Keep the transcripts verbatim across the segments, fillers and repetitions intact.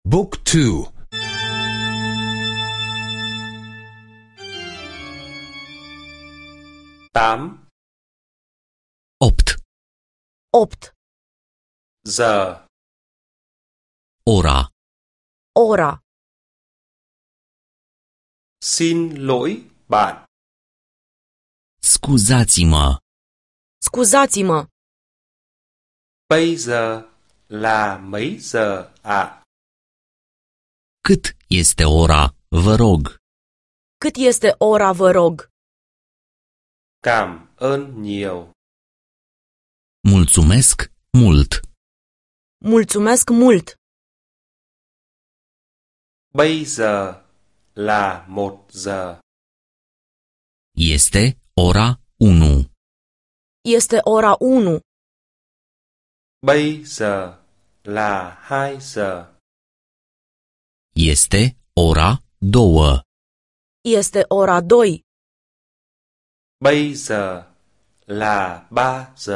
บุ๊กทูtám opt opt giờ ora ora xin lỗi bạn scuzați-mă scuzați-mă bây giờ là mấy giờ ạ? cât este ora, vă rog? Cât este ora, vă rog? Cảm ơn nhiều. Mulțumesc mult. Mulțumesc mult. Bây giờ là một giờ. Este ora unu. Este ora unu. Bây giờ là hai giờ. Este ora două. Este ora doi. Bây giờ là ba giờ.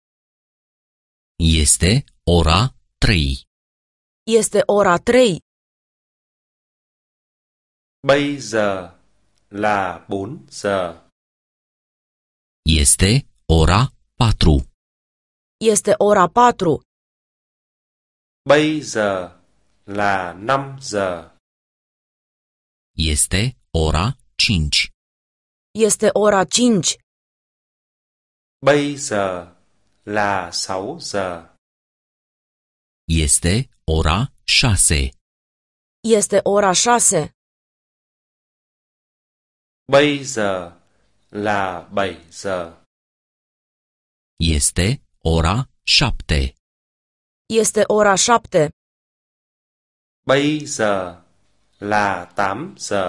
Este ora trei. Este ora trei. Bây giờ là bốn giờ. Este ora patru. Este ora patru. Bây giờ là năm giờ. Este ora cinci. Este ora cinci. Bây giờ là sáu giờ. Este ora șase. Este ora șase. Bây giờ là bảy giờ. Este ora șapte. Este ora șapte. Bây giờ là tám giờ.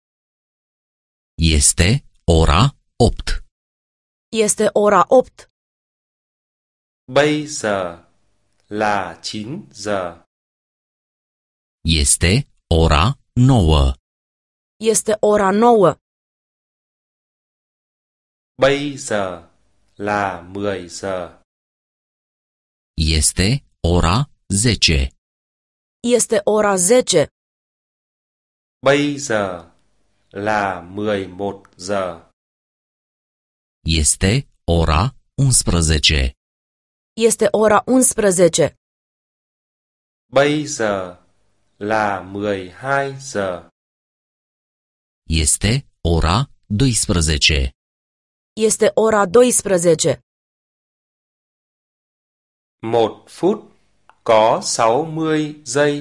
Este ora opt. Este ora opt. Bây giờ là chín giờ. Este ora nouă. Este ora nouă. Bây giờ là mười giờ. Este ora zece. Este ora zece. Bây giờ là mười một giờ. Este ora unsprezece. Este ora unsprezece. Bây giờ là mười hai giờ. Este ora doisprezece. Este ora doisprezece. Một phút có sáu mươi giây.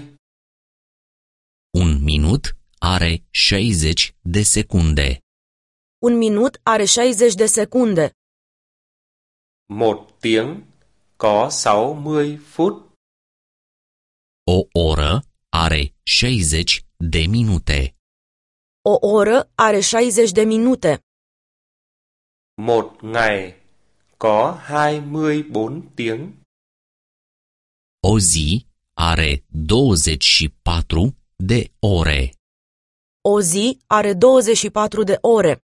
Un minut are șaizeci de secunde. Un minut are șaizeci de secunde. Một tiếng có sáu mươi phút. O oră are șaizeci de minute. O oră are șaizeci de minute. Một ngày có hai mươi bốn tiếng. O zi are douăzeci și patru de ore. O zi are douăzeci și patru de ore.